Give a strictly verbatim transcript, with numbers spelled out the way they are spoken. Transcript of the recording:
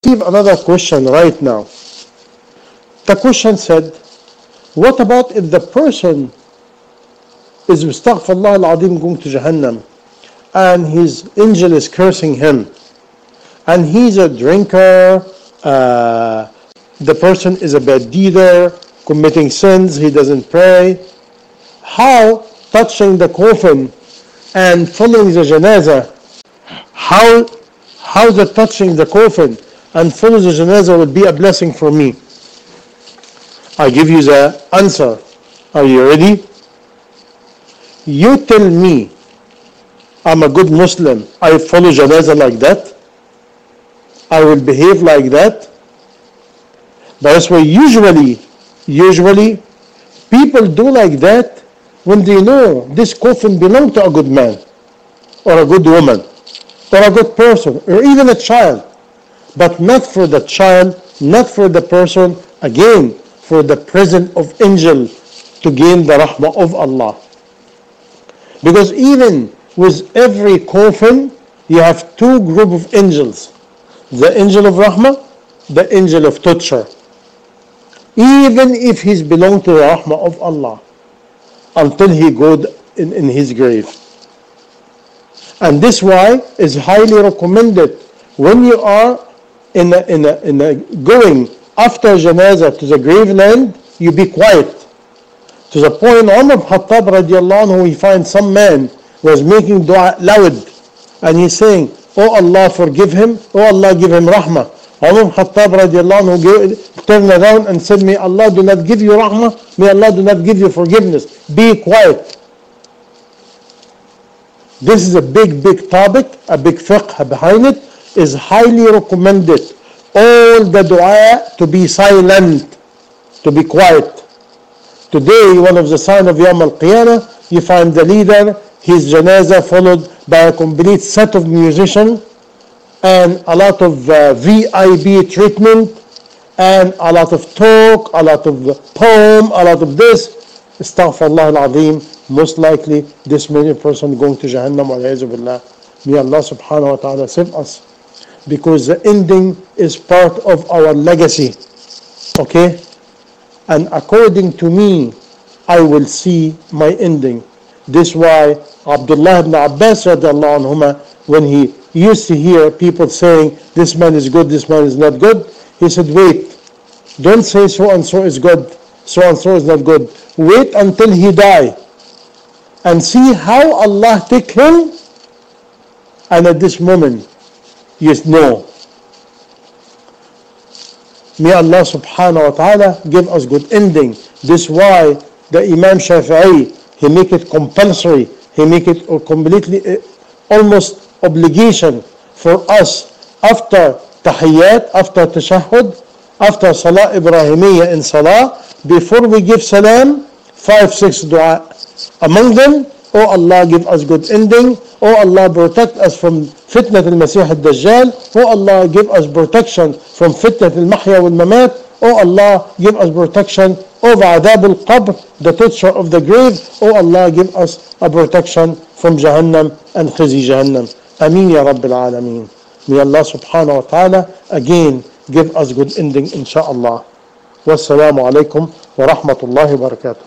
receive another question right now. The question said, what about if the person is astaghfirullah al-azim going to Jahannam and his angel is cursing him and he's a drinker, uh, the person is a bad dealer, committing sins, he doesn't pray. How touching the coffin and following the janazah, how, how the touching the coffin and following the janazah would be a blessing for me? I give you the answer. Are you ready? You tell me I'm a good Muslim, I follow janazah like that, I will behave like that. That's why usually, usually people do like that when they know this coffin belongs to a good man or a good woman or a good person or even a child, but not for the child, not for the person, again for the presence of angel to gain the rahmah of Allah. Because even with every coffin you have two group of angels, the angel of rahmah, the angel of torture, even if he's belong to the rahmah of Allah, until he goes in, in his grave. And this why is highly recommended when you are in a, in a, in a going after janazah to the grave land, you be quiet. To the point Umar ibn Khattab radiallahu anhu, he finds some man was making dua loud and he's saying, oh Allah forgive him, oh Allah give him rahmah. Umar ibn Khattab radiallahu anhu turned around and said, may Allah do not give you rahmah, may Allah do not give you forgiveness. Be quiet. This is a big, big topic, a big fiqh behind it, is highly recommended. All the dua to be silent, to be quiet. Today, one of the signs of Yawm al-Qiyamah, you find the leader, his janazah followed by a complete set of musicians and a lot of uh, V I P treatment and a lot of talk, a lot of poem, a lot of this. Astaghfirullah al-azim. Most likely, this many person going to Jahannam. May Allah subhanahu wa ta'ala save us. Because the ending is part of our legacy. Okay? And according to me, I will see my ending. This why Abdullah ibn Abbas radiallahu anhuma, when he used to hear people saying, this man is good, this man is not good, he said, wait, don't say so and so is good, so and so is not good. Wait until he die and see how Allah take him, and at this moment, you know. May Allah subhanahu wa ta'ala give us good ending. This why the Imam Shafi'i, he make it compulsory, he make it completely, uh, almost obligation for us after tahiyyat, after tashahhud, after salah Ibrahimiyya in salah, before we give salam, five, six dua. Among them, oh Allah give us good ending, oh Allah protect us from fitnat al-Masih al-Dajjal, oh Allah give us protection from fitnat al-Mahya wal-Mamat, oh Allah give us protection over adab al-Qabr, the torture of the grave, oh Allah give us a protection from Jahannam and khizi Jahannam. Ameen ya Rabbil Alameen. May Allah subhanahu wa ta'ala again give us good ending insha'Allah. Wassalamu alaikum wa rahmatullahi wa barakatuh.